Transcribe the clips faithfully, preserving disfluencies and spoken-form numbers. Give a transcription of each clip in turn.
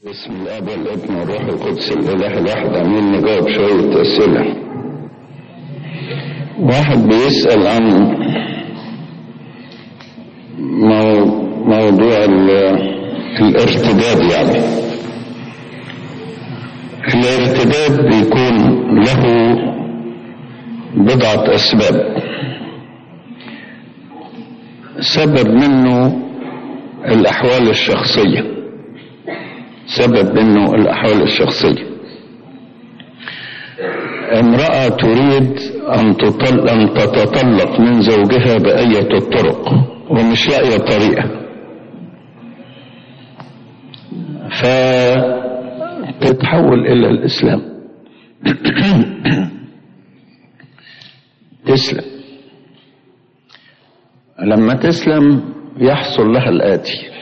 بسم الاب والابن والروح القدس الاله الواحد امين. نجاوب شويه اسئله. واحد بيسال عن موضوع الارتداد. يعني الارتداد بيكون له بضعه اسباب. سبب منه الاحوال الشخصيه سبب منه الأحوال الشخصية. امرأة تريد أن, تطل أن تتطلق من زوجها بأية الطرق ومش لاقية طريقة، فتتحول إلى الإسلام. تسلم. لما تسلم يحصل لها الآتي: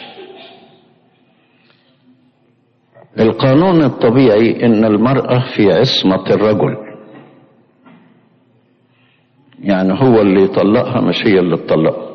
القانون الطبيعي ان المرأة في عصمة الرجل، يعني هو اللي يطلقها مش هي اللي تطلقها.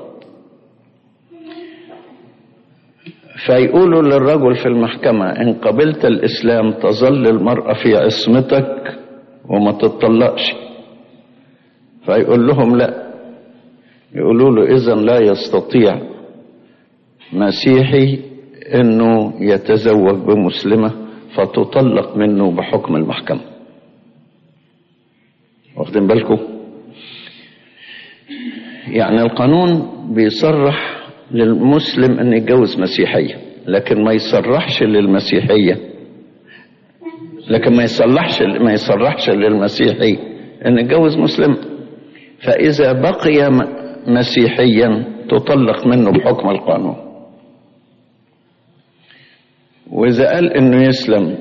فيقولوا للرجل في المحكمة: ان قبلت الاسلام تظل المرأة في عصمتك وما تطلقش. فيقول لهم لا. يقولوا له: اذن لا يستطيع مسيحي انه يتزوج بمسلمة فتطلق منه بحكم المحكمة. واخدين بالكم؟ يعني القانون بيصرح للمسلم ان يتجوز مسيحية، لكن ما يصرحش للمسيحية لكن ما يصلحش ما يصرحش للمسيحي ان يتجوز مسلم. فاذا بقي مسيحيا تطلق منه بحكم القانون. وإذا قال إنه يسلم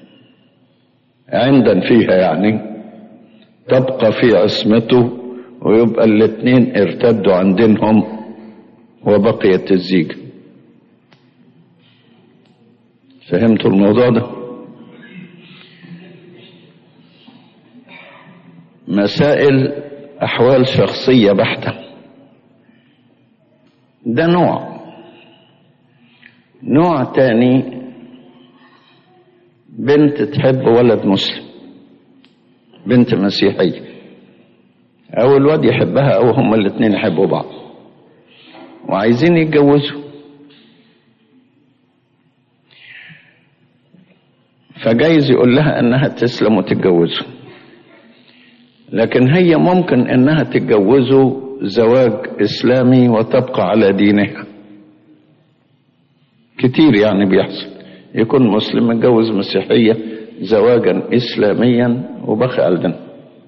عمدا فيها، يعني تبقى في عصمته، ويبقى الاثنين ارتدوا عن دينهم وبقيت الزيجة. فهمتوا الموضوع ده؟ مسائل أحوال شخصية بحتة. ده نوع. نوع تاني: بنت تحب ولد مسلم، بنت مسيحية، او الواد يحبها او هما الاثنين يحبوا بعض وعايزين يتجوزوا. فجايز يقول لها انها تسلم وتتجوزه، لكن هي ممكن انها تتجوزه زواج اسلامي وتبقى على دينها. كتير يعني بيحصل، يكون مسلم متجوز مسيحية زواجا إسلاميا وبقى على دينها.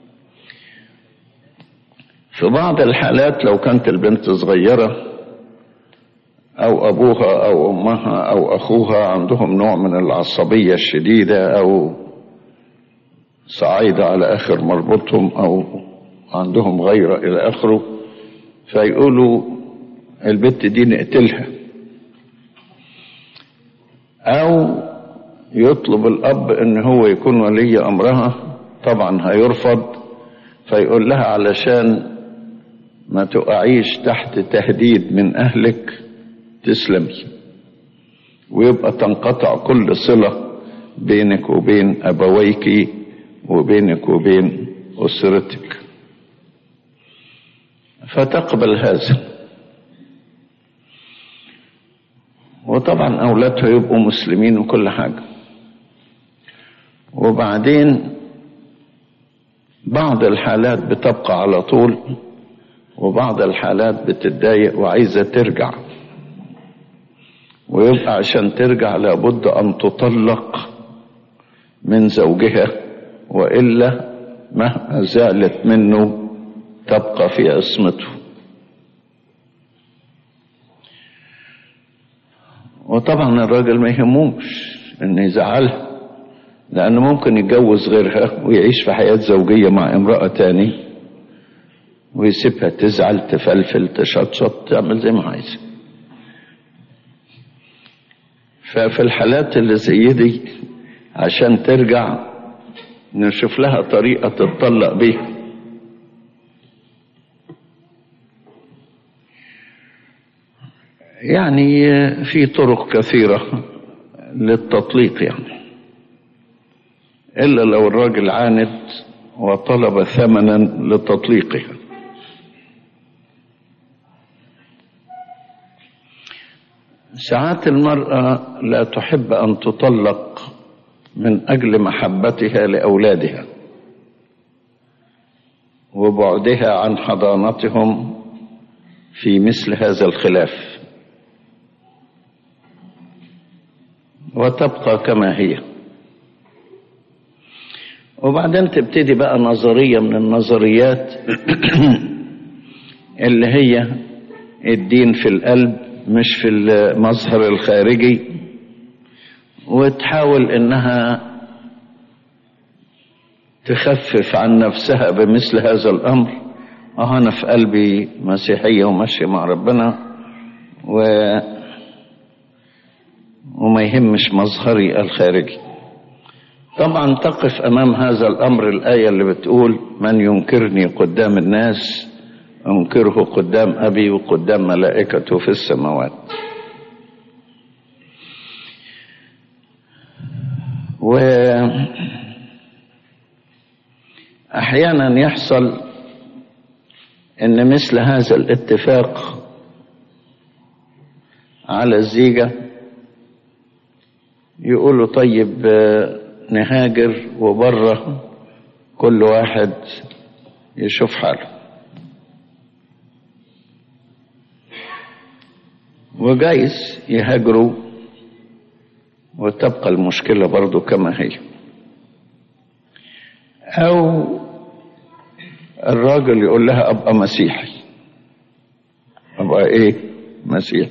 في بعض الحالات لو كانت البنت صغيرة أو أبوها أو أمها أو أخوها عندهم نوع من العصبية الشديدة أو صعيدة على آخر مربوطهم أو عندهم غيرة إلى آخره، فيقولوا البنت دي نقتلها، أو يطلب الأب إن هو يكون ولي أمرها. طبعا هيرفض، فيقول لها: علشان ما تقعيش تحت تهديد من أهلك تسلمي، ويبقى تنقطع كل صلة بينك وبين أبويك وبينك وبين أسرتك. فتقبل هذا، وطبعا أولادها يبقوا مسلمين وكل حاجة. وبعدين بعض الحالات بتبقى على طول، وبعض الحالات بتتضايق وعايزة ترجع، ويبقى عشان ترجع لابد أن تطلق من زوجها، وإلا مهما زالت منه تبقى في عصمته. وطبعا الراجل ما يهموش ان يزعلها، لانه ممكن يتجوز غيرها ويعيش في حياة زوجية مع امرأة تاني ويسيبها تزعل تفلفل تشطشط تعمل زي ما عايزة. ففي الحالات اللي زي دي عشان ترجع نشوف لها طريقة تتطلق بيها. يعني في طرق كثيرة للتطليق يعني، إلا لو الراجل عاند وطلب ثمنا لتطليقها. ساعات المرأة لا تحب أن تطلق من أجل محبتها لأولادها وبعدها عن حضانتهم في مثل هذا الخلاف، وتبقى كما هي. وبعدين تبتدي بقى نظرية من النظريات اللي هي الدين في القلب مش في المظهر الخارجي، وتحاول انها تخفف عن نفسها بمثل هذا الامر. اه انا في قلبي مسيحية وماشية مع ربنا و... وما يهمش مظهري الخارجي. طبعا تقف امام هذا الامر الآية اللي بتقول من ينكرني قدام الناس انكره قدام ابي وقدام ملائكته في السماوات. واحيانا يحصل ان مثل هذا الاتفاق على الزيجة يقولوا طيب نهاجر وبره كل واحد يشوف حاله، وجايز يهاجروا وتبقى المشكلة برضو كما هي. أو الراجل يقول لها أبقى مسيحي، أبقى إيه مسيحي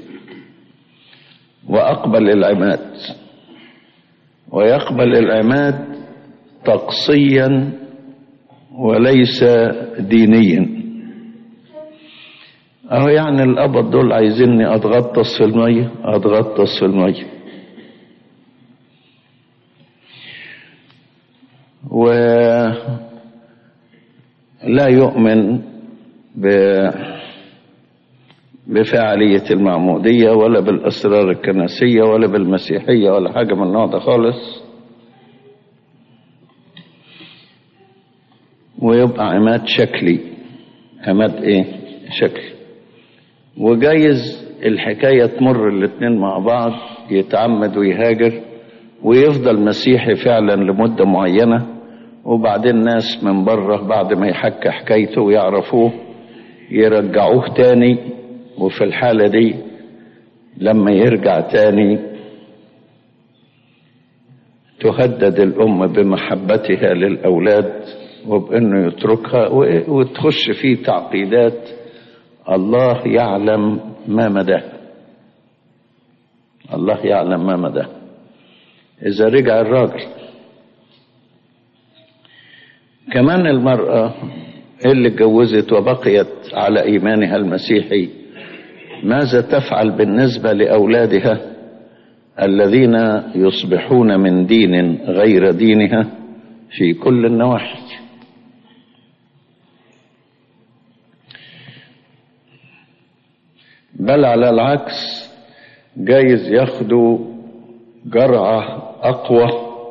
وأقبل العماد، ويقبل العماد تقصيا وليس دينيا. أهو يعني الأبد دول عايزيني أتغطس في المية أتغطس في المية، ولا يؤمن بفاعلية المعمودية ولا بالأسرار الكنسية ولا بالمسيحية ولا حاجة من النوع ده خالص، ويبقى عماد شكلي، عماد ايه شكلي. وجايز الحكاية تمر الاتنين مع بعض، يتعمد ويهاجر ويفضل مسيحي فعلا لمدة معينة، وبعدين ناس من بره بعد ما يحكي حكايته ويعرفوه يرجعوه تاني. وفي الحالة دي لما يرجع تاني تهدد الأم بمحبتها للأولاد وبأنه يتركها، وتخش فيه تعقيدات الله يعلم ما مداه، الله يعلم ما مداه. إذا رجع الراجل كمان المرأة اللي اتجوزت وبقيت على إيمانها المسيحي، ماذا تفعل بالنسبة لأولادها الذين يصبحون من دين غير دينها في كل النواحي؟ بل على العكس جايز ياخدوا جرعة أقوى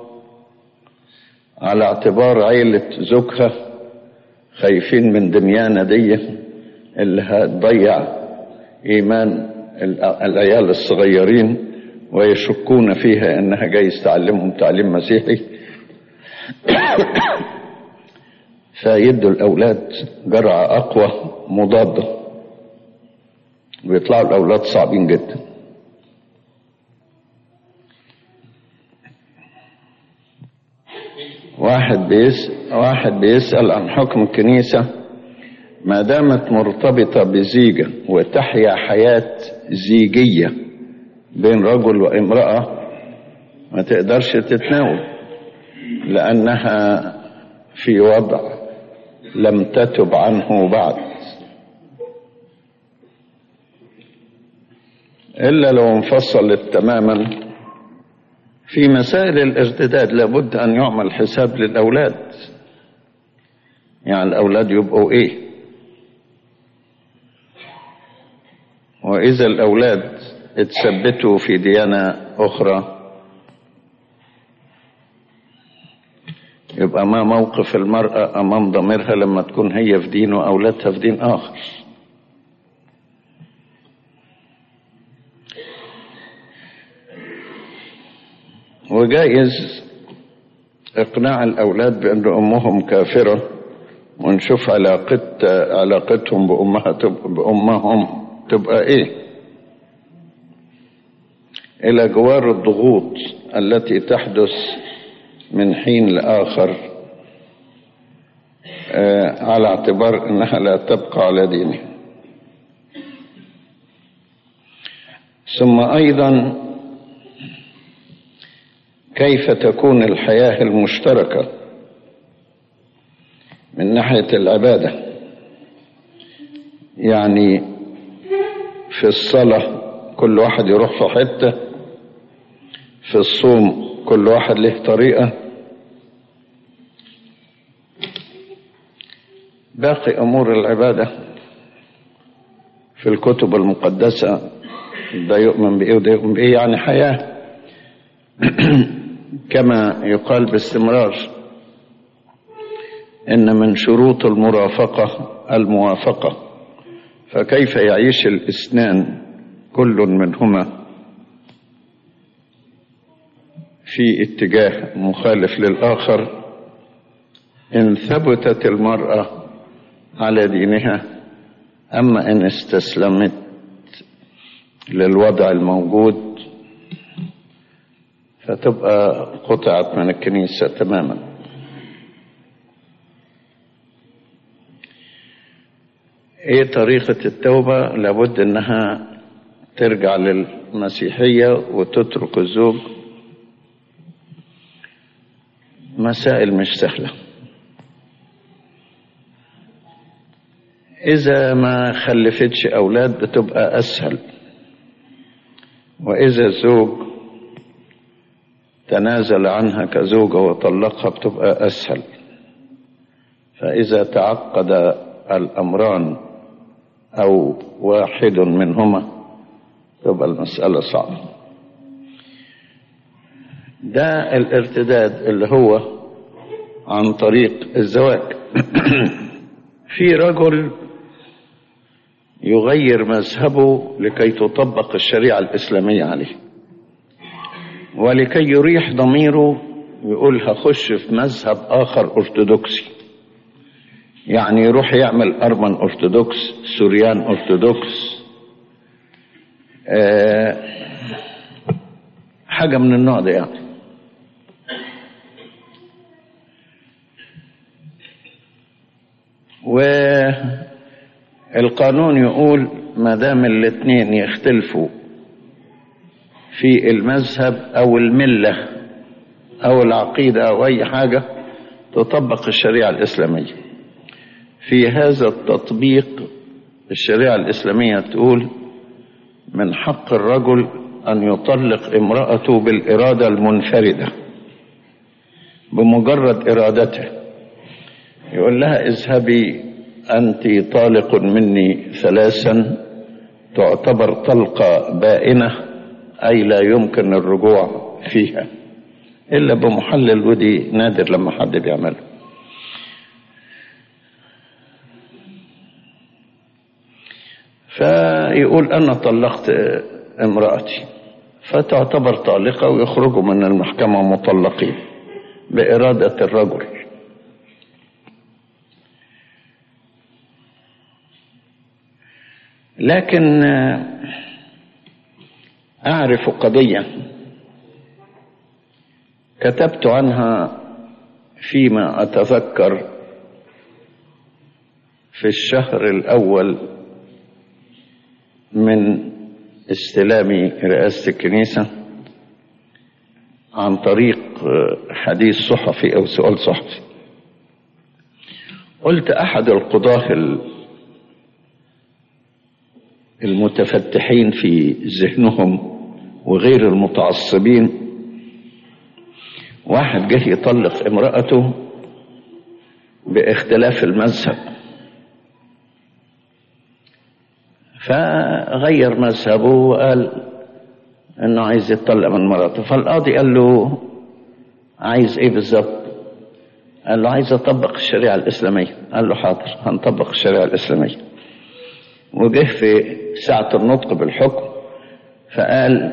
على اعتبار عيلة زوجها خايفين من دميانة دي اللي هتضيع إيمان العيال الصغيرين ويشكون فيها إنها جايز تعلمهم تعليم مسيحي فيدوا الأولاد جرعة أقوى مضادة ويطلعوا الأولاد صعبين جدا. واحد بيسأل, واحد بيسأل عن حكم الكنيسة ما دامت مرتبطة بزيجة وتحيا حياة زيجية بين رجل وامرأة ما تقدرش تتناول لأنها في وضع لم تتب عنه بعد، إلا لو انفصلت تماما. في مسائل الارتداد لابد أن يعمل حساب للأولاد، يعني الأولاد يبقوا إيه، وإذا الأولاد اتثبتوا في ديانة أخرى يبقى ما موقف المرأة أمام ضميرها لما تكون هي في دين وأولادها في دين آخر. وجائز إقناع الأولاد بأن أمهم كافرة ونشوف علاقت علاقتهم بأمها بأمهم تبقى إيه، إلى جوار الضغوط التي تحدث من حين لآخر على اعتبار أنها لا تبقى على دينها. ثم أيضا كيف تكون الحياة المشتركة من ناحية العبادة؟ يعني في الصلاة كل واحد يروح في حتة، في الصوم كل واحد له طريقة، باقي أمور العبادة في الكتب المقدسة ده يؤمن بإيه وده يؤمن بإيه، يعني حياة كما يقال باستمرار إن من شروط المرافقة الموافقة، فكيف يعيش الاثنان كل منهما في اتجاه مخالف للآخر إن ثبتت المرأة على دينها، أما إن استسلمت للوضع الموجود فتبقى قطعت من الكنيسة تماما. ايه طريقة التوبة؟ لابد انها ترجع للمسيحية وتترك الزوج. مسائل مش سهلة. اذا ما خلفتش اولاد بتبقى اسهل، واذا الزوج تنازل عنها كزوجة وطلقها بتبقى أسهل. فإذا تعقد الأمران أو واحد منهما تبقى المسألة صعبة. ده الارتداد اللي هو عن طريق الزواج. في رجل يغير مذهبه لكي تطبق الشريعة الإسلامية عليه، ولكي يريح ضميره يقول هخش في مذهب آخر أرثوذكسي، يعني يروح يعمل أرمن أرثوذكس، سوريان أرثوذكس، أه حاجة من النوع ده يعني. والقانون يقول ما دام الاثنين يختلفوا في المذهب أو الملة أو العقيدة أو أي حاجة تطبق الشريعة الإسلامية. في هذا التطبيق الشريعة الإسلامية تقول من حق الرجل أن يطلق امرأته بالإرادة المنفردة، بمجرد إرادته يقول لها اذهبي أنت طالق مني ثلاثا، تعتبر طلقة بائنة أي لا يمكن الرجوع فيها إلا بمحلل، ودي نادر لما حد بيعمله. فيقول أنا طلقت امرأتي، فتعتبر طالقة ويخرجوا من المحكمة مطلقين بإرادة الرجل. لكن أعرف قضية كتبت عنها فيما أتذكر في الشهر الأول من استلامي رئاسة الكنيسة عن طريق حديث صحفي أو سؤال صحفي. قلت أحد القضاة المتفتحين في ذهنهم وغير المتعصبين، واحد جه يطلق امرأته باختلاف المذهب، فغير مذهبه وقال انه عايز يطلق من مراته. فالقاضي قال له عايز ايه بالظبط؟ قال له عايز أطبق الشريعة الإسلامية. قال له حاضر، هنطبق الشريعة الإسلامية. وجه في ساعة النطق بالحكم فقال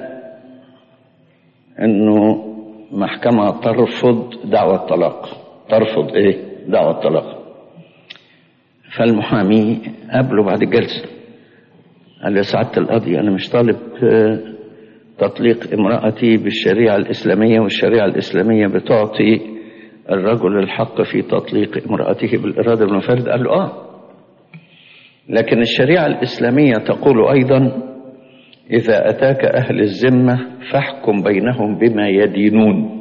إنه محكمة ترفض دعوى الطلاق. ترفض إيه؟ دعوى الطلاق. فالمحامي قابله بعد الجلسة قال له سعادة القاضي أنا مش طالب تطليق امرأتي بالشريعة الإسلامية، والشريعة الإسلامية بتعطي الرجل الحق في تطليق امرأته بالإرادة المنفردة. قال له آه، لكن الشريعة الإسلامية تقول أيضا إذا أتاك أهل الذمة فاحكم بينهم بما يدينون.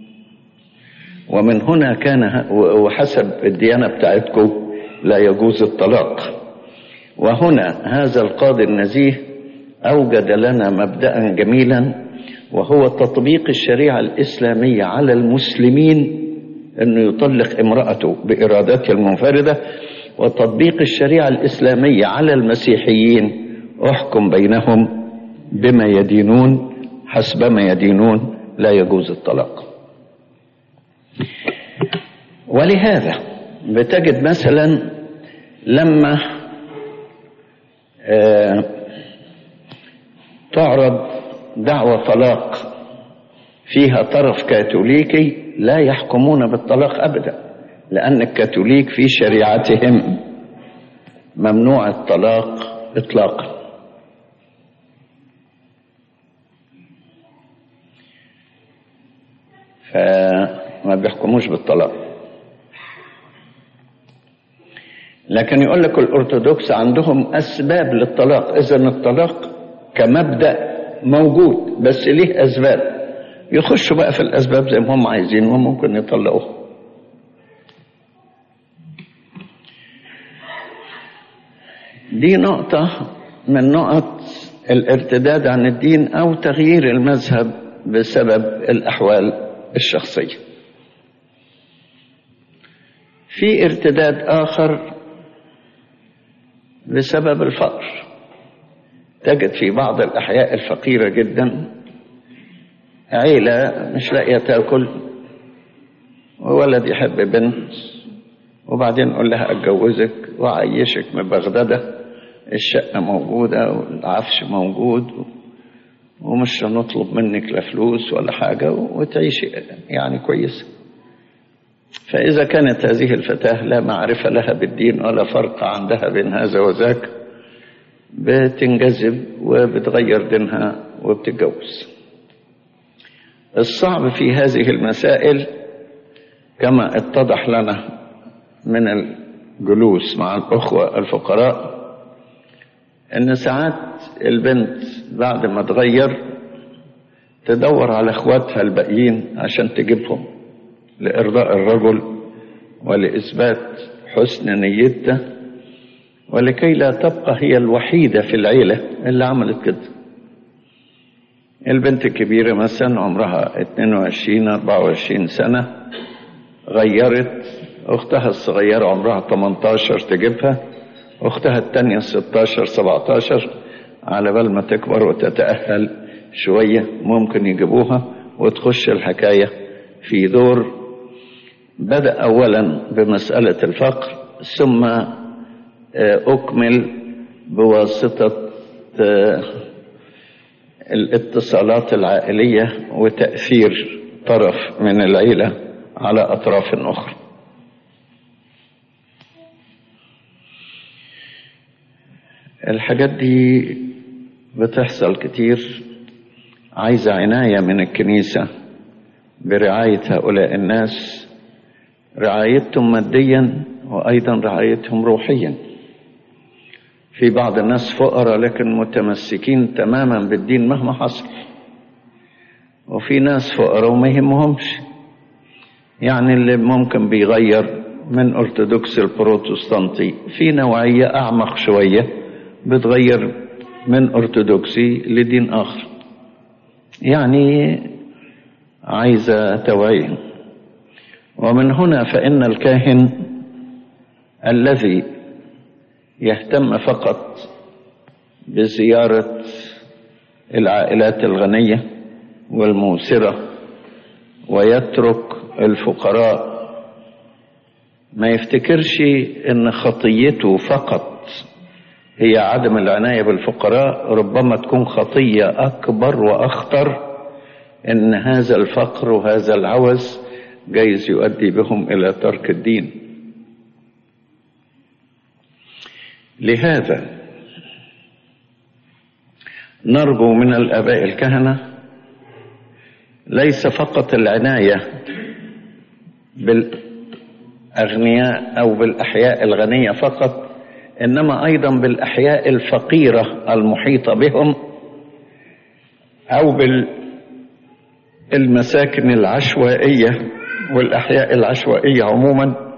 ومن هنا كان وحسب الديانة بتاعتكم لا يجوز الطلاق. وهنا هذا القاضي النزيه أوجد لنا مبدأ جميلا، وهو تطبيق الشريعة الإسلامية على المسلمين أنه يطلق امرأته بإرادته المنفردة، وتطبيق الشريعة الإسلامية على المسيحيين احكم بينهم بما يدينون، حسب ما يدينون لا يجوز الطلاق. ولهذا بتجد مثلا لما آه تعرض دعوى طلاق فيها طرف كاثوليكي لا يحكمون بالطلاق أبدا، لأن الكاثوليك في شريعتهم ممنوع الطلاق إطلاقا. فما بيحكموش بالطلاق. لكن يقول لك الأرثوذكس عندهم أسباب للطلاق. إذن الطلاق كمبدأ موجود بس ليه أسباب، يخشوا بقى في الأسباب زي ما هم عايزين وممكن يطلقوه. دي نقطة من نقط الارتداد عن الدين أو تغيير المذهب بسبب الأحوال الشخصية. في ارتداد آخر بسبب الفقر. تجد في بعض الأحياء الفقيرة جدا عيلة مش لاقية تاكل وولد يحب بنت، وبعدين يقول لها أتجوزك وأعيشك مبغددة، الشقة موجودة والعفش موجود ومش هنطلب منك لا فلوس ولا حاجة وتعيشي يعني كويس. فإذا كانت هذه الفتاة لا معرفة لها بالدين ولا فرق عندها بين هذا وذاك بتنجذب وبتغير دينها وبتتجوز. الصعب في هذه المسائل كما اتضح لنا من الجلوس مع الأخوة الفقراء إن ساعات البنت بعد ما تغير تدور على اخواتها الباقيين عشان تجيبهم لإرضاء الرجل ولإثبات حسن نيته، ولكي لا تبقى هي الوحيدة في العيلة اللي عملت كده. البنت الكبيرة مثلا عمرها اثنين وعشرين أربعة وعشرين سنة غيرت، أختها الصغيرة عمرها ثمانية عشر تجيبها، أختها التانية ستة عشر سبعة عشر، على بال ما تكبر وتتأهل شوية ممكن يجيبوها وتخش الحكاية في دور بدأ أولا بمسألة الفقر ثم أكمل بواسطة الاتصالات العائلية وتأثير طرف من العيلة على أطراف أخرى. الحاجات دي بتحصل كتير، عايزة عناية من الكنيسة برعاية هؤلاء الناس، رعايتهم ماديا وأيضا رعايتهم روحيا. في بعض الناس فقراء لكن متمسكين تماما بالدين مهما حصل، وفي ناس فقراء وما يهمهمش، يعني اللي ممكن بيغير من أرثوذكس البروتستانتي في نوعية أعمق شوية بتغير من أرثوذكسي لدين آخر، يعني عايزة توعية. ومن هنا فإن الكاهن الذي يهتم فقط بزيارة العائلات الغنية والموسرة ويترك الفقراء ما يفتكرش ان خطيته فقط هي عدم العناية بالفقراء، ربما تكون خطية اكبر واخطر، ان هذا الفقر وهذا العوز جايز يؤدي بهم الى ترك الدين. لهذا نرجو من الآباء الكهنة ليس فقط العناية بالأغنياء أو بالأحياء الغنية فقط، إنما أيضا بالأحياء الفقيرة المحيطة بهم، أو بالمساكن العشوائية والأحياء العشوائية عموما،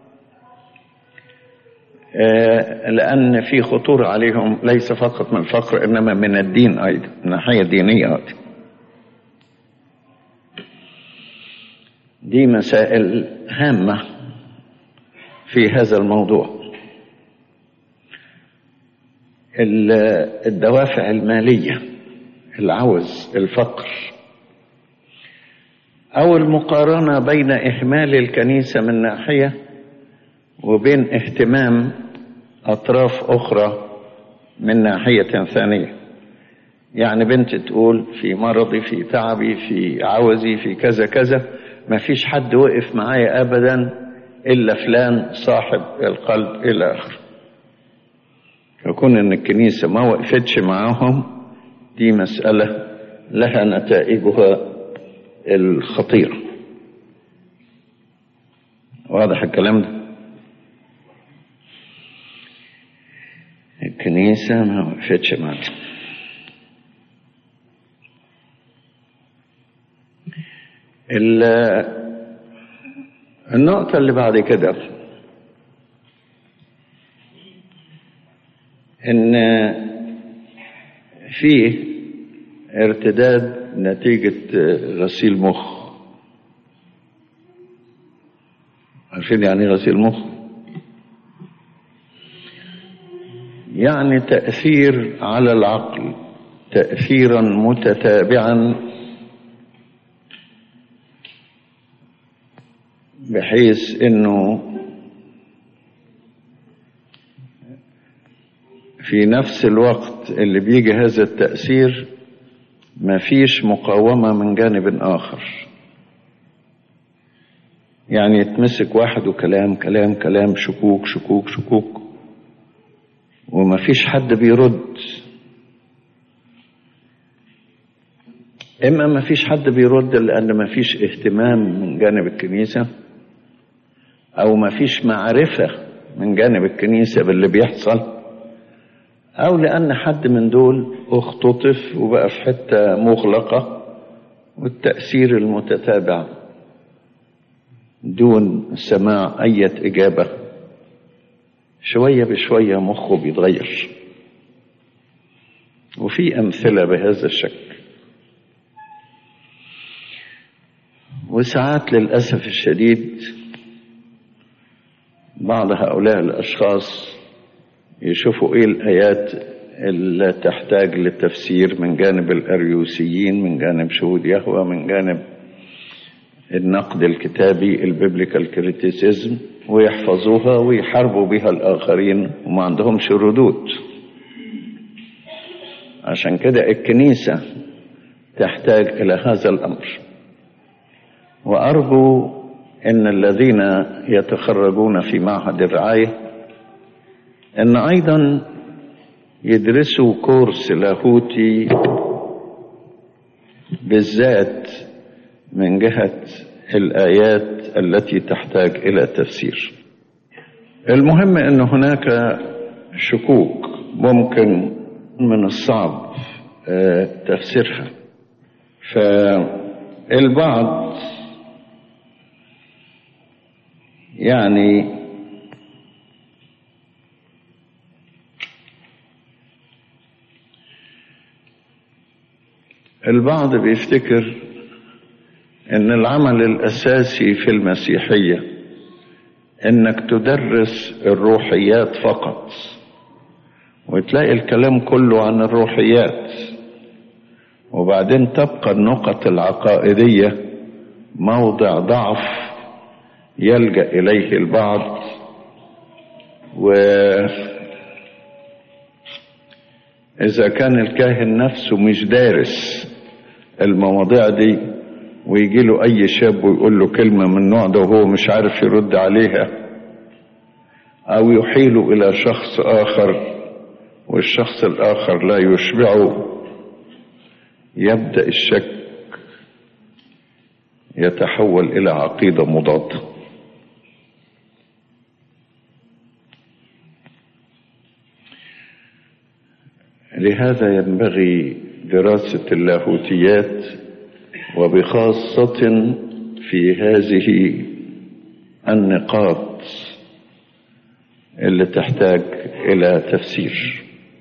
لأن في خطورة عليهم ليس فقط من الفقر إنما من الدين أيضا، من ناحية دينية أيضا. دي مسائل هامة في هذا الموضوع. الدوافع المالية، العوز، الفقر، أو المقارنة بين إهمال الكنيسة من ناحية وبين اهتمام أطراف أخرى من ناحية ثانية. يعني بنت تقول في مرضي، في تعبي، في عوزي، في كذا كذا، ما فيش حد وقف معايا أبدا إلا فلان صاحب القلب إلى آخره. يكون إن الكنيسة ما وقفتش معاهم، دي مسألة لها نتائجها الخطيرة. واضح الكلام ده؟ الكنيسة ما وقفتش معاهم. النقطة اللي بعد كده إن فيه ارتداد نتيجة غسيل مخ. عارفين يعني غسيل مخ؟ يعني تأثير على العقل تأثيرا متتابعا، بحيث انه في نفس الوقت اللي بيجي هذا التأثير مفيش مقاومة من جانب آخر. يعني يتمسك واحد وكلام كلام كلام، شكوك شكوك شكوك، ومفيش حد بيرد. إما مفيش حد بيرد لأن مفيش اهتمام من جانب الكنيسة، أو مفيش معرفة من جانب الكنيسة باللي بيحصل، أو لأن حد من دول اختطف وبقى في حتة مغلقة، والتأثير المتتابع دون سماع أي إجابة شوية بشوية مخه بيتغير. وفي أمثلة بهذا الشكل. وساعات للأسف الشديد بعض هؤلاء الأشخاص يشوفوا إيه الآيات اللي تحتاج للتفسير من جانب الأريوسيين، من جانب شهود يهوه، من جانب النقد الكتابي البيبليكال كريتيسيزم، ويحفظوها ويحاربوا بها الآخرين وما عندهمش ردود. عشان كده الكنيسة تحتاج إلى هذا الأمر. وأرجو أن الذين يتخرجون في معهد الرعاية أن أيضا يدرسوا كورس لاهوتي بالذات من جهة الآيات التي تحتاج إلى تفسير. المهم أن هناك شكوك ممكن من الصعب تفسيرها. فالبعض يعني البعض بيفتكر ان العمل الاساسي في المسيحية انك تدرس الروحيات فقط، وتلاقي الكلام كله عن الروحيات، وبعدين تبقى النقط العقائدية موضع ضعف يلجأ إليه البعض، وإذا كان الكاهن نفسه مش دارس المواضيع دي ويجي له أي شاب ويقول له كلمة من النوع ده وهو مش عارف يرد عليها، أو يحيله إلى شخص آخر والشخص الآخر لا يشبعه، يبدأ الشك يتحول إلى عقيدة مضادة. لهذا ينبغي دراسة اللاهوتيات، وبخاصة في هذه النقاط اللي تحتاج إلى تفسير.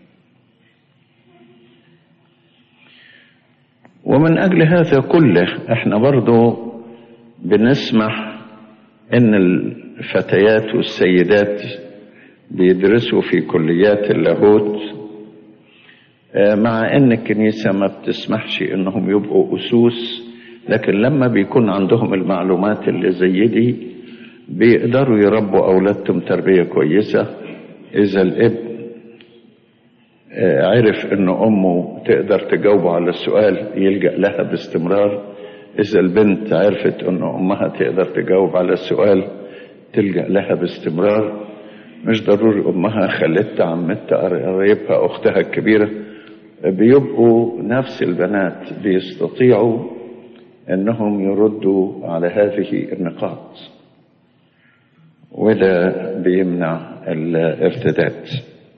ومن أجل هذا كله احنا برضو بنسمح ان الفتيات والسيدات بيدرسوا في كليات اللاهوت، مع ان الكنيسة ما بتسمحش انهم يبقوا أسوس، لكن لما بيكون عندهم المعلومات اللي زي دي بيقدروا يربوا أولادهم تربية كويسة. إذا الابن عرف ان امه تقدر تجاوب على السؤال يلجأ لها باستمرار، اذا البنت عرفت ان امها تقدر تجاوب على السؤال تلجأ لها باستمرار. مش ضروري امها، خالتها، عمتها، قريبها، اختها الكبيرة، بيبقوا نفس البنات بيستطيعوا انهم يردوا على هذه النقاط، وده بيمنع الارتداد.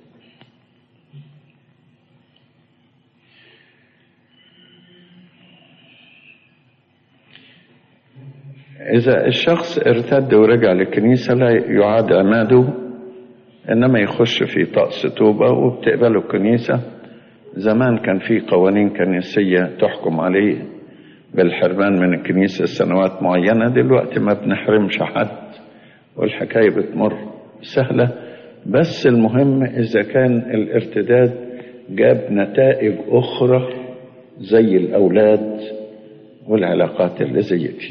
إذا الشخص ارتد ورجع للكنيسة لا يعاد عماده، إنما يخش في طقس توبة وبتقبله الكنيسة. زمان كان في قوانين كنسية تحكم عليه بالحرمان من الكنيسة سنوات معينة، دلوقتي ما بنحرمش حد والحكاية بتمر سهلة. بس المهم إذا كان الارتداد جاب نتائج أخرى زي الأولاد والعلاقات اللي زي دي.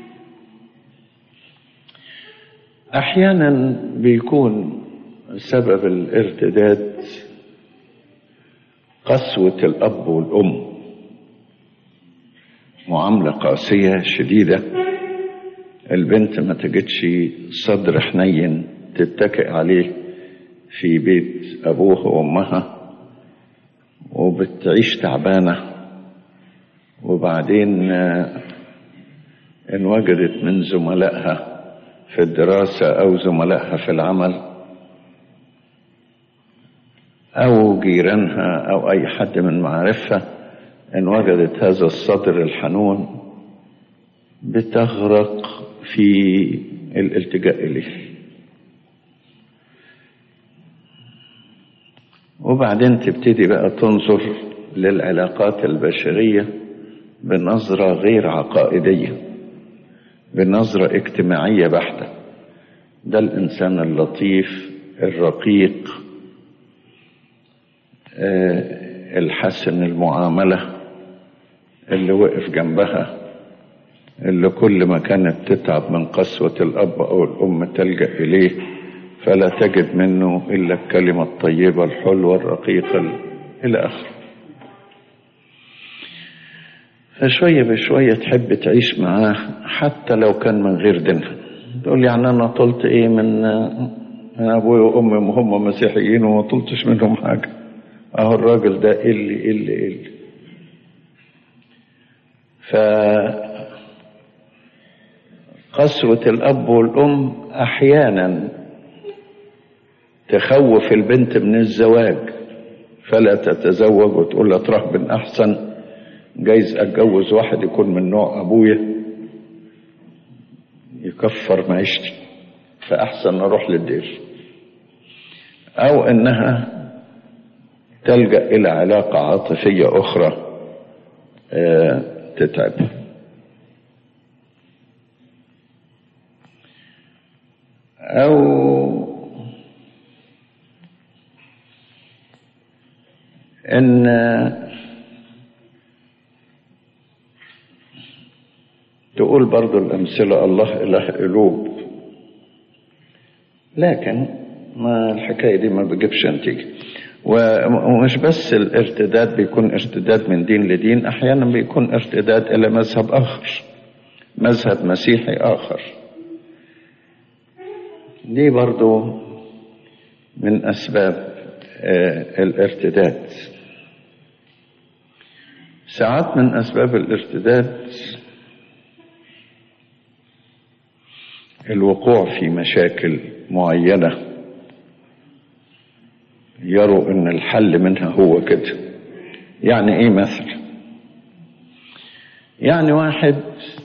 أحيانا بيكون سبب الارتداد قسوة الأب والأم، معاملة قاسية شديدة، البنت ما تجدش صدر حنين تتكئ عليه في بيت أبوها وأمها، وبتعيش تعبانة، وبعدين إن وجدت من زملائها في الدراسة أو زملائها في العمل أو جيرانها أو أي حد من معارفها، إن وجدت هذا الصدر الحنون بتغرق في الالتجاء إليه. وبعدين تبتدي بقى تنظر للعلاقات البشرية بنظرة غير عقائدية، بنظرة اجتماعية بحتة. ده الإنسان اللطيف الرقيق الحسن المعاملة اللي وقف جنبها، اللي كل ما كانت تتعب من قسوة الأب أو الأم تلجأ إليه فلا تجد منه إلا الكلمة الطيبة الحلوة الرقيقة إلى آخره. فشوية بشوية تحب تعيش معاه حتى لو كان من غير دينها. تقول يعني أنا طلت إيه من من أبوي وأمي وهم مسيحيين وما طلتش منهم حاجة، أهو الراجل ده إلي إلي إلي. فقسوة الأب والأم أحيانا تخوف البنت من الزواج فلا تتزوج، وتقول لها ترهبن أحسن، جايز أتجوز واحد يكون من نوع أبويا يكفر معيشتي فأحسن أروح للدير. أو أنها تلجأ إلى علاقة عاطفية أخرى تتعب. أو أن تقول برضو الأمثلة الله إله قلوب لكن ما الحكاية دي ما بيجيبش نتيجة. ومش بس الارتداد بيكون ارتداد من دين لدين، أحيانا بيكون ارتداد إلى مذهب آخر، مذهب مسيحي آخر. دي برضو من أسباب الارتداد. ساعات من أسباب الارتداد الوقوع في مشاكل معينة يروا ان الحل منها هو كده. يعني ايه مثلا؟ يعني واحد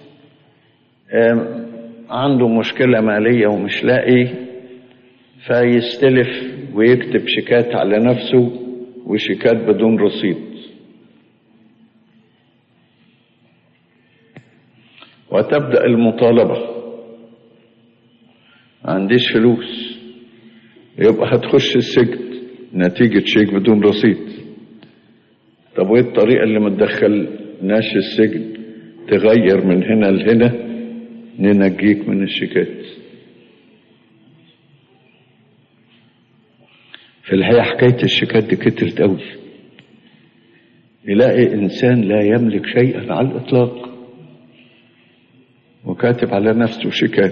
عنده مشكلة مالية ومش لاقي، فيستلف ويكتب شيكات على نفسه وشيكات بدون رصيد، وتبدأ المطالبة، ما عنديش فلوس، يبقى هتخش السجن نتيجة شيك بدون رصيد. طب وايه الطريقة اللي ما تدخلناش السجن؟ تغير من هنا لهنا ننجيك من الشيكات. في الحقيقة حكاية الشيكات دي كترت قوي. يلاقي إنسان لا يملك شيئا على الإطلاق وكاتب على نفسه شيكات.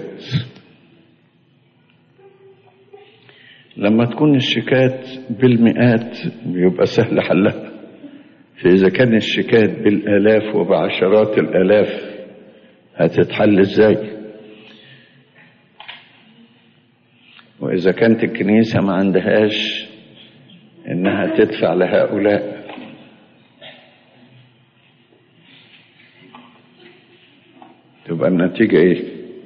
لما تكون الشيكات بالمئات بيبقى سهل حلها، فإذا كان الشيكات بالآلاف وبعشرات الآلاف هتتحل إزاي؟ وإذا كانت الكنيسة ما عندهاش إنها تدفع لهؤلاء، تبقى النتيجة إيه؟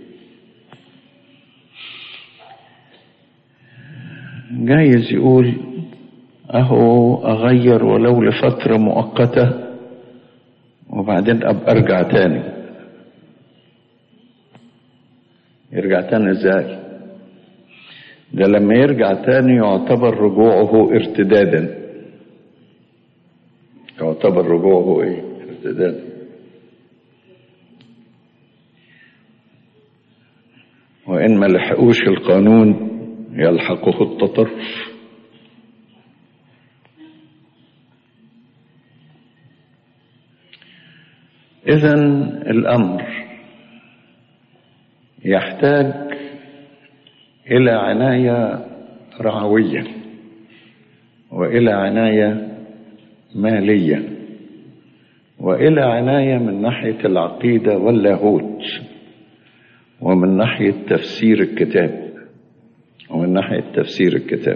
جايز يقول أهو أغير ولو لفترة مؤقتة وبعدين أبقى أرجع تاني. يرجع تاني إزاي؟ ده لما يرجع تاني يعتبر رجوعه ارتدادا. يعتبر رجوعه ايه؟ ارتدادا. وإن ما لحقوش القانون يلحقه التطرف. إذن الأمر يحتاج إلى عناية رعوية وإلى عناية مالية وإلى عناية من ناحية العقيدة واللاهوت ومن ناحية تفسير الكتاب ومن ناحية تفسير الكتاب.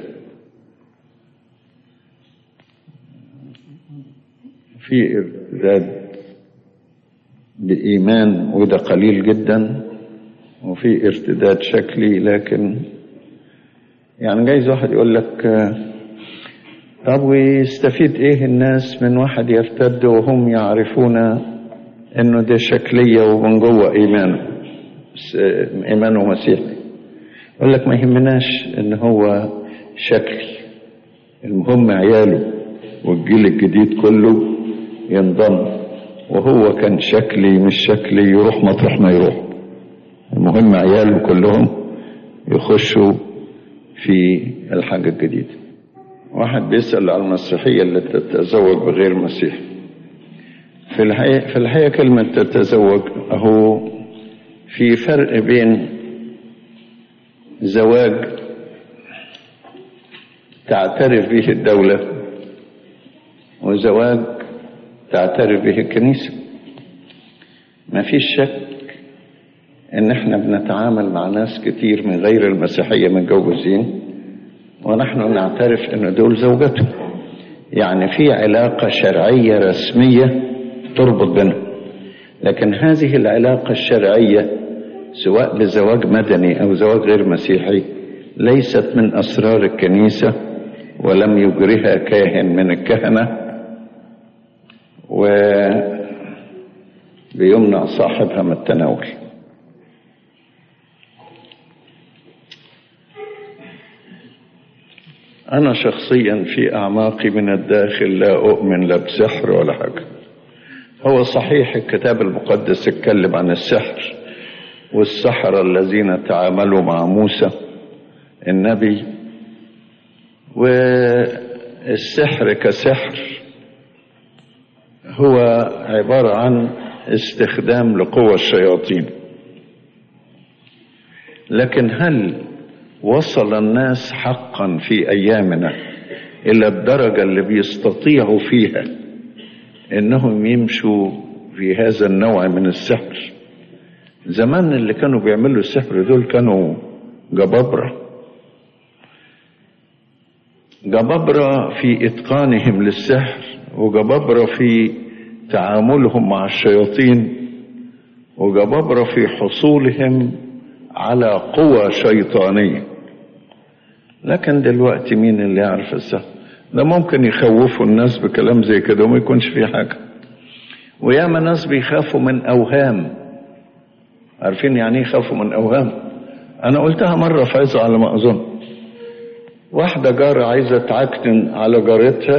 في ارتداد بإيمان وده قليل جدا، وفي ارتداد شكلي. لكن يعني جايز واحد يقول لك طب ويستفيد ايه الناس من واحد يرتد وهم يعرفون انه ده شكلية ومن جوه ايمانه ايمانه مسيحي؟ يقول لك ما يهمناش ان هو شكلي، المهم عياله والجيل الجديد كله ينضم، وهو كان شكلي مش شكلي يروح مطرح ما يروح، المهم عياله كلهم يخشوا في الحاجة الجديدة. واحد بيسأل على المسيحية اللي تتزوج بغير مسيحي. في الحقيقة, في الحقيقة كلمة تتزوج أهو في فرق بين زواج تعترف به الدولة وزواج تعترف به الكنيسة. ما فيش شك ان احنا بنتعامل مع ناس كتير من غير المسيحية متجوزين ونحن نعترف ان دول زوجتهم، يعني في علاقة شرعية رسمية تربط بينهم. لكن هذه العلاقة الشرعية سواء بزواج مدني او زواج غير مسيحي ليست من اسرار الكنيسة ولم يجرها كاهن من الكهنة، وبيمنع صاحبها من التناول. أنا شخصيا في أعماقي من الداخل لا أؤمن لا بسحر ولا حاجة. هو صحيح الكتاب المقدس اتكلم عن السحر والسحرة الذين تعاملوا مع موسى النبي. والسحر كسحر هو عبارة عن استخدام لقوى الشياطين. لكن هل وصل الناس حقا في أيامنا إلى الدرجة اللي بيستطيعوا فيها إنهم يمشوا في هذا النوع من السحر؟ زمان اللي كانوا بيعملوا السحر دول كانوا جبابرة جبابرة في إتقانهم للسحر، وجبابرة في تعاملهم مع الشياطين، وجبابرة في حصولهم على قوى شيطانية. لكن دلوقتي مين اللي يعرف السحر؟ ده ممكن يخوفوا الناس بكلام زي كده وما يكونش فيه حاجة. وياما ناس بيخافوا من أوهام. عارفين يعني ايه يخافوا من أوهام؟ أنا قلتها مرة في عزة على ما أظن. واحدة جارة عايزة تعكنن على جارتها،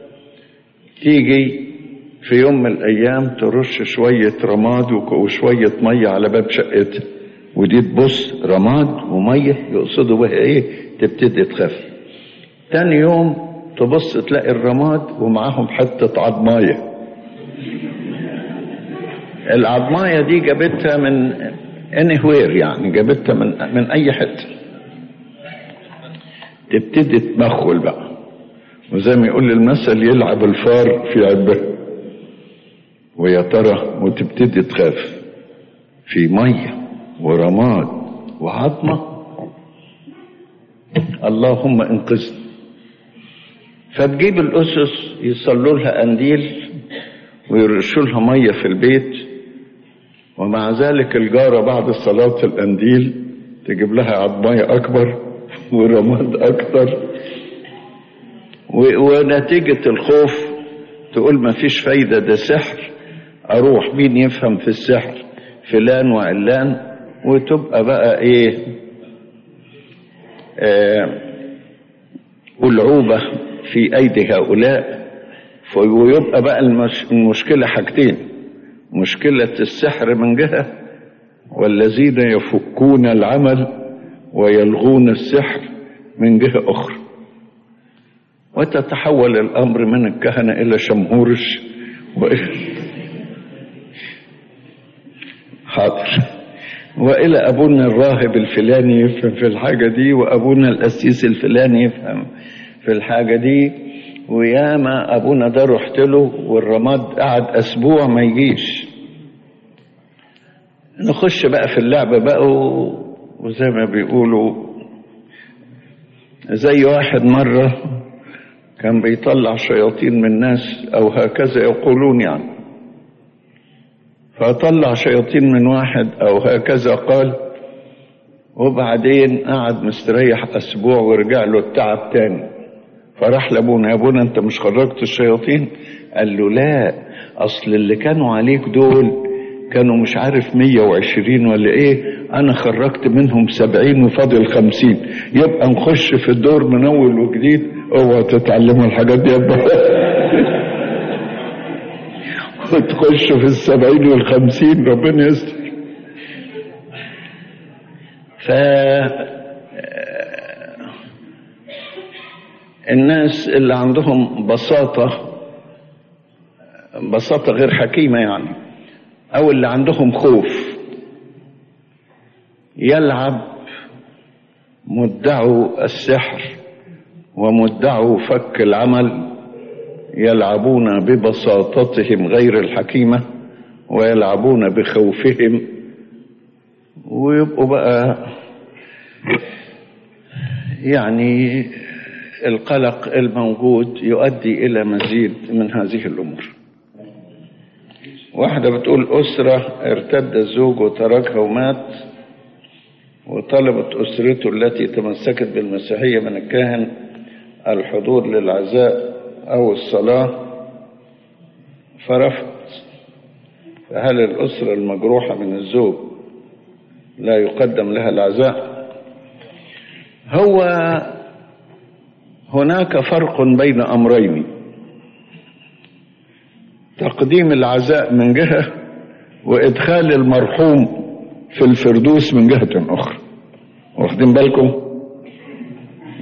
تيجي في يوم من الأيام ترش شوية رماد وشوية مية على باب شقتها، ودي تبص رماد ومية يقصدوا بها ايه؟ تبتدي تخاف. تاني يوم تبص تلاقي الرماد ومعاهم حتة عضماية. العضماية دي جابتها من anywhere، يعني جابتها من من أي حتة. تبتدي تمخل بقى، وزي ما يقول المثل يلعب الفار في عبه، ويا ترى وتبتدي تخاف في مية ورماد وعظمة. اللهم انقذنا. فتجيب الأسس يصلوا لها قنديل ويرشوا لها مية في البيت، ومع ذلك الجارة بعد صلاة القنديل تجيب لها عضمية أكبر ورماد أكتر، ونتيجة الخوف تقول ما فيش فايدة، ده سحر، أروح مين يفهم في السحر؟ فلان وعلان. وتبقى بقى إيه آه ألعوبة في أيدي هؤلاء. ويبقى بقى المش... المشكلة حاجتين: مشكلة السحر من جهة، والذين يفكون العمل ويلغون السحر من جهة أخرى. وتتحول الأمر من الكهنة إلى شمهورش وإلى حاضر وإلى أبونا الراهب الفلاني يفهم في الحاجة دي، وأبونا القسيس الفلاني يفهم في الحاجة دي. وياما أبونا ده رحت له والرماد قعد أسبوع ما يجيش. نخش بقى في اللعبة بقى، وزي ما بيقولوا زي واحد مرة كان بيطلع شياطين من الناس، أو هكذا يقولون يعني، فطلع شياطين من واحد أو هكذا قال، وبعدين قعد مستريح أسبوع ورجع له التعب تاني. فراح لابونا: يا ابونا انت مش خرجت الشياطين؟ قال له: لا، اصل اللي كانوا عليك دول كانوا مش عارف مية وعشرين ولا ايه، انا خرجت منهم سبعين وفاضل خمسين، يبقى نخش في الدور من اول وجديد. اوعى تتعلموا الحاجات دي يا وتخش في السبعين والخمسين، ربنا يستر. ف الناس اللي عندهم بساطة بساطة غير حكيمة يعني، أو اللي عندهم خوف، يلعب مدعو السحر ومدعو فك العمل، يلعبون ببساطتهم غير الحكيمة ويلعبون بخوفهم، ويبقوا بقى يعني القلق الموجود يؤدي إلى مزيد من هذه الأمور. واحدة بتقول: أسرة ارتد الزوج وتركها ومات، وطلبت أسرته التي تمسكت بالمسيحية من الكاهن الحضور للعزاء أو الصلاة، فرفض. فهل الأسرة المجروحة من الزوج لا يقدم لها العزاء؟ هو هناك فرق بين أمرين: تقديم العزاء من جهة، وإدخال المرحوم في الفردوس من جهة أخرى. واخدين بالكم؟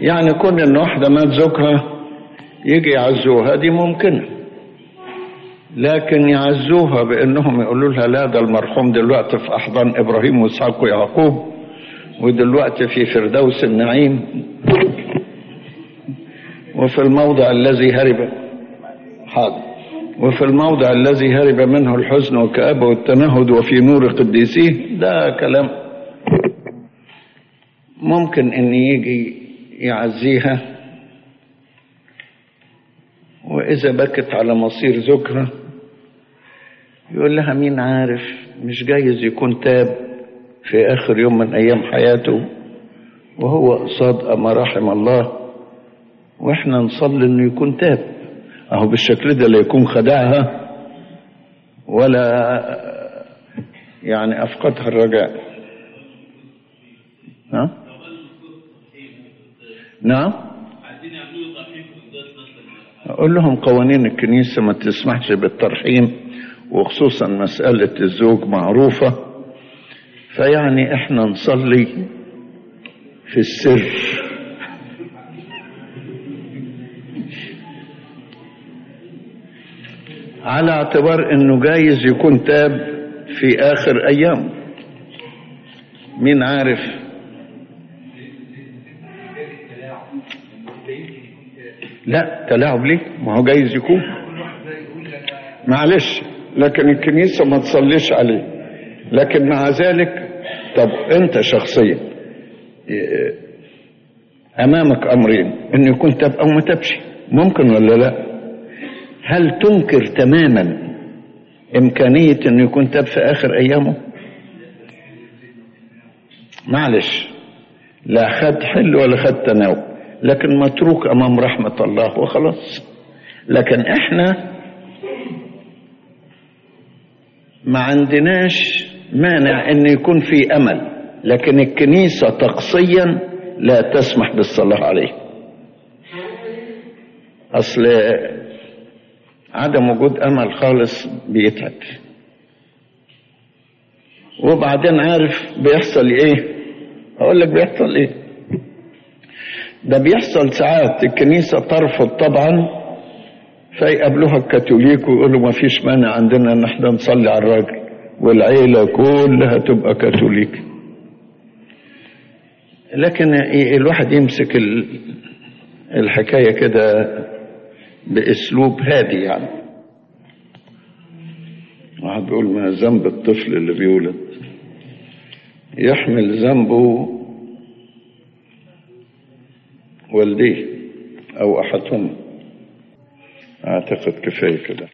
يعني كون ان واحدة مات زوجها يجي يعزوها دي ممكنة، لكن يعزوها بانهم يقولوا لها لا ده المرحوم دلوقتي في احضان ابراهيم واسحاق ويعقوب ودلوقتي في فردوس النعيم وفي الموضع الذي هرب حاضر وفي الموضع الذي هرب منه الحزن والكآبة والتنهد وفي نور قديسيه، ده كلام ممكن ان يجي يعزيها. واذا بكت على مصير زوجها يقول لها مين عارف، مش جايز يكون تاب في اخر يوم من ايام حياته وهو قصاد اما رحم الله، واحنا نصلي انه يكون تاب. اهو بالشكل ده لا يكون خدعها ولا يعني افقدها الرجاء. ها؟ نعم، اقول لهم قوانين الكنيسة ما تسمحش بالترحيم، وخصوصا مسألة الزوج معروفة، فيعني احنا نصلي في السر. على اعتبار انه جايز يكون تاب في اخر ايام، مين عارف. لا تلاعب ليه؟ ما هو جايز يكون، معلش، لكن الكنيسة ما تصليش عليه. لكن مع ذلك طب انت شخصيا امامك امرين، انه يكون تاب او ما تابش، ممكن ولا لا؟ هل تنكر تماما امكانية انه يكون تاب في اخر ايامه؟ معلش، لا خد حل ولا خد تناول، لكن متروك امام رحمة الله وخلاص. لكن احنا ما عندناش مانع ان يكون في امل، لكن الكنيسة تقصيا لا تسمح بالصلاة عليه. اصل عدم وجود امل خالص بيتعب. وبعدين عارف بيحصل ايه؟ اقول لك بيحصل ايه؟ ده بيحصل ساعات الكنيسة ترفض طبعا، فيقابلوها الكاثوليك ويقولوا ما فيش مانع عندنا ان احنا نصلي على الراجل والعيلة كلها تبقى كاثوليك. لكن الواحد يمسك الحكاية كده باسلوب هادي. يعني واحد بيقول ما ذنب الطفل اللي بيولد؟ يحمل ذنبه والديه او احدهم. اعتقد كفايه كده.